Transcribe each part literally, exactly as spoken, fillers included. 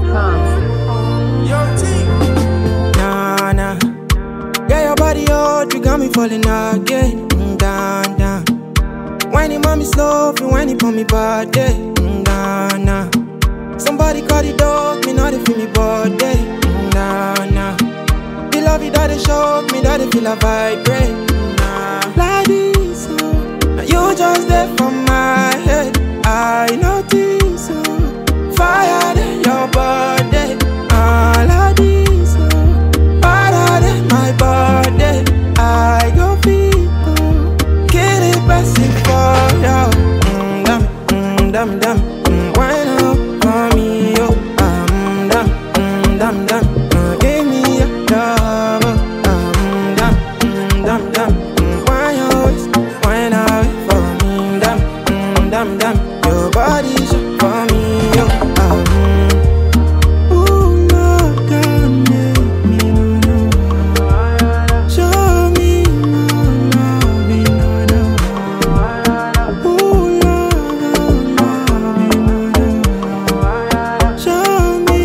Nah, nah. Yeah, your body hot, you got me falling again. Mm, down, down. Whiny mommy slow, feel whiny for me body. Mm, nah, nah. Somebody call the dog, me not they feel me body. Mm, nah, nah. The love you that they shock me, that they feel a vibrate. Mm, nah. Like this, oh. Now you just there from my head. I notice, oh. Fire in your body. All of this, oh. Better than my body. I go people. Get it passing for you. Mm, dum, mm, dum, dum. Mm, why not for me, yo? Um, dum, mm, dum, dum. Uh, give me a love. Um, dum, mm, dum, dum. Mm, why always, why not for me? Dum, mm, dum, dum. Your body's for me, yo. Um, ooh, love can make me no know. Show me no love, me no know. Ooh, love, love, me no know. Show me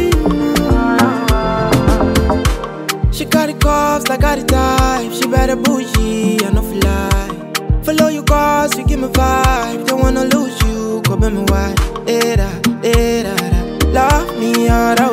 no. She got the cuffs, like got the type. She better bougie, I no fly. Follow you cause you give me vibe. Don't wanna lose you, go be my wife. Da da da da. Love me all the